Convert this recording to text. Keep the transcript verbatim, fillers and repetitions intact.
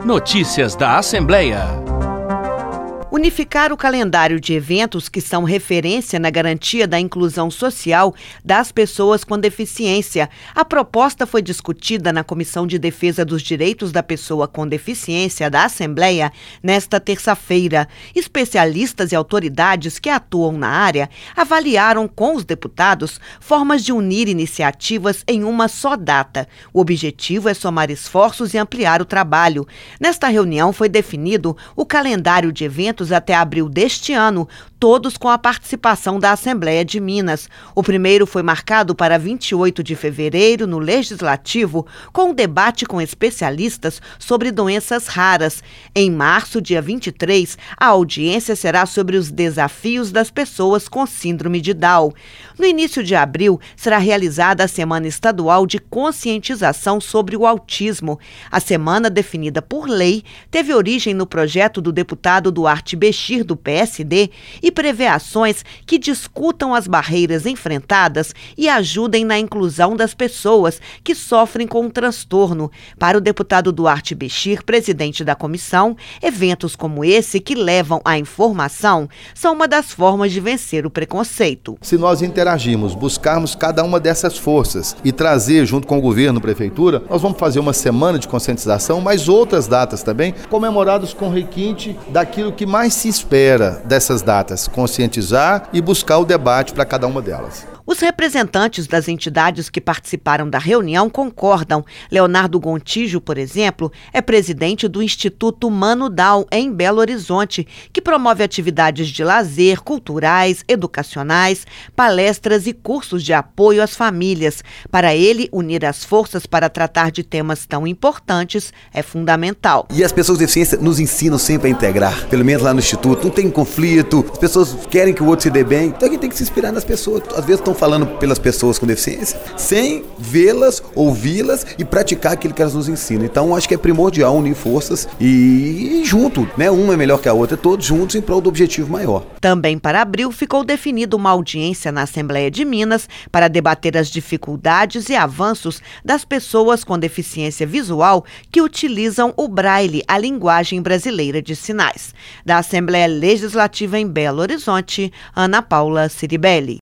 Notícias da Assembleia. Unificar o calendário de eventos que são referência na garantia da inclusão social das pessoas com deficiência. A proposta foi discutida na Comissão de Defesa dos Direitos da Pessoa com Deficiência da Assembleia nesta terça-feira. Especialistas e autoridades que atuam na área avaliaram com os deputados formas de unir iniciativas em uma só data. O objetivo é somar esforços e ampliar o trabalho. Nesta reunião foi definido o calendário de eventos até abril deste ano, todos com a participação da Assembleia de Minas. O primeiro foi marcado para vinte e oito de fevereiro, no Legislativo, com um debate com especialistas sobre doenças raras. Em março, dia vinte e três, a audiência será sobre os desafios das pessoas com síndrome de Down. No início de abril, será realizada a Semana Estadual de Conscientização sobre o Autismo. A semana, definida por lei, teve origem no projeto do deputado Duarte Bechir, do P S D, e prevê ações que discutam as barreiras enfrentadas e ajudem na inclusão das pessoas que sofrem com o transtorno. Para o deputado Duarte Bechir, presidente da comissão, eventos como esse que levam à informação são uma das formas de vencer o preconceito. Se nós interagirmos, buscarmos cada uma dessas forças e trazer junto com o governo, prefeitura, nós vamos fazer uma semana de conscientização, mas outras datas também, comemoradas com requinte daquilo que mais se espera dessas datas, conscientizar e buscar o debate para cada uma delas. Os representantes das entidades que participaram da reunião concordam. Leonardo Gontijo, por exemplo, é presidente do Instituto Mano Down, em Belo Horizonte, que promove atividades de lazer, culturais, educacionais, palestras e cursos de apoio às famílias. Para ele, unir as forças para tratar de temas tão importantes é fundamental. E as pessoas com deficiência nos ensinam sempre a integrar, pelo menos lá no Instituto. Não tem conflito, as pessoas querem que o outro se dê bem, então a gente tem que se inspirar nas pessoas. Às vezes estão falando pelas pessoas com deficiência, sem vê-las, ouvi-las e praticar aquilo que elas nos ensinam. Então, acho que é primordial unir forças e, e junto, né? Uma é melhor que a outra, todos juntos em prol do objetivo maior. Também para abril ficou definida uma audiência na Assembleia de Minas para debater as dificuldades e avanços das pessoas com deficiência visual que utilizam o braille, a linguagem brasileira de sinais. Da Assembleia Legislativa em Belo Horizonte, Ana Paula Ciribelli.